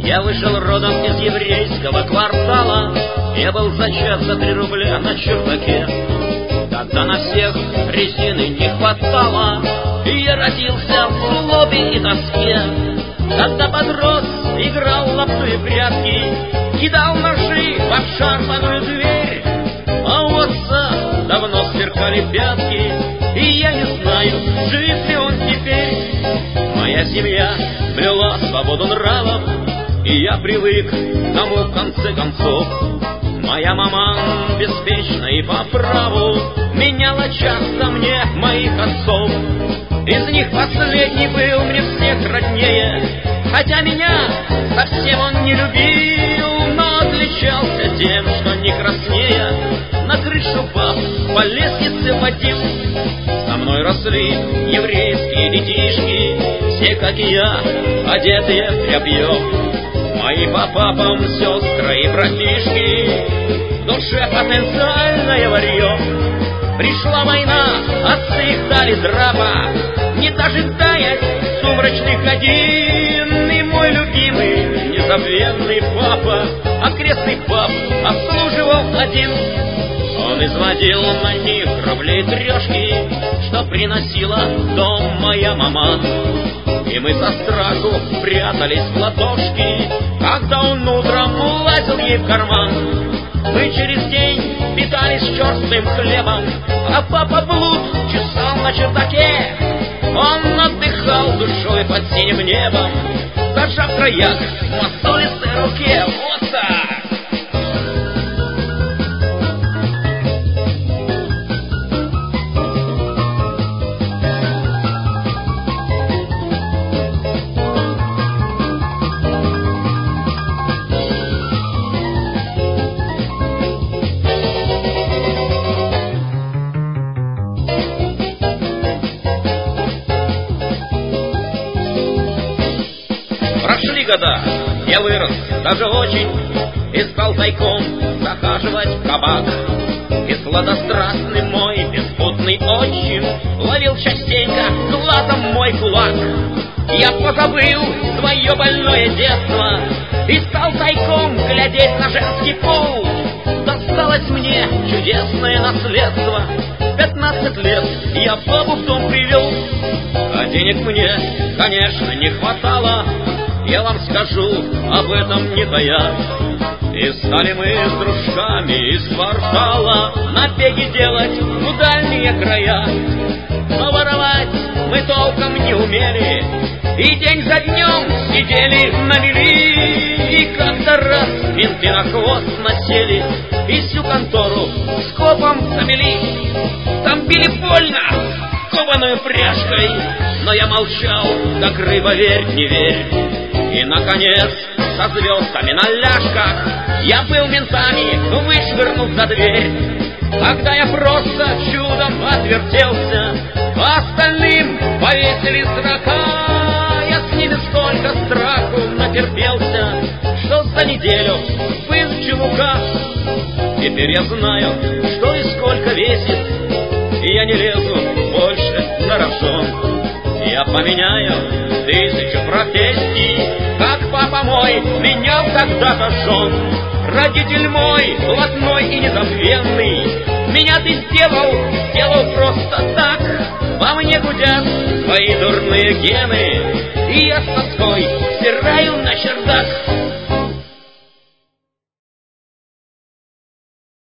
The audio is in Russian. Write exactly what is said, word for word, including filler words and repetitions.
Я вышел родом из еврейского квартала. Я был зачат за три рубля на чердаке. Когда на всех резины не хватало, и я родился в злобе и тоске. Когда подрос, играл в лапные прятки, кидал ножи в обшарпанную дверь. А у отца давно сверкали пятки, и я не знаю, жив ли он теперь. Моя семья блюла свободу нравов, и я привык к тому в конце концов. Моя мама беспечна и по праву меняла часто мне моих отцов. Из них последний был мне всех роднее, хотя меня совсем он не любил, но отличался тем, что не краснея на крышу баб по лестнице водил. Со мной росли еврейские детишки, все, как и я, одетые в тряпье. Мои по папам сестры и братишки, в душе потенциальное варье. Пришла война, отцы их дали драпа, не дожидаясь сумрачных годин. И мой любимый, незабвенный папа, окрестный пап, обслуживал один. Он изводил на них рублей трешки, что приносила в дом моя мама. И мы со страху прятались в ладошки, когда он утром лазил ей в карман. Мы через день питались черствым хлебом, а папа блуд чесал на чердаке. Он отдыхал душой под синим небом, зажав в краях мозолистой руке. Вот так! Прошли года, я вырос даже очень, и стал тайком захаживать в кабак. И сладострастный мой беспутный отчим ловил частенько глазом мой кулак. Я позабыл свое больное детство и стал тайком глядеть на женский пол. Досталось мне чудесное наследство. Пятнадцать лет я бабу в дом привел, а денег мне, конечно, не хватало. Я вам скажу об этом не тая. И стали мы с дружками из квартала набеги делать в дальние края. Но воровать мы толком не умели, и день за днем сидели на мели. И как-то раз менты на хвост насели и всю контору скопом замели. Там били больно кованую пряжкой, но я молчал, как рыба, верь, не верь. И, наконец, со звездами на ляжках я был ментами вышвырнут за дверь. Тогда я просто чудом отвертелся, а остальным повесили срока. Я с ними столько страху натерпелся, что за неделю был в чулуках. Теперь я знаю, что и сколько весит, и я не лезу больше на рожон. Я поменяю тысячу профессий, как папа мой менял когда-то жен. Родитель мой, блатной и незабвенный, меня ты сделал, сделал просто так. Во мне гудят твои дурные гены, и я с тоской стираю на чердак.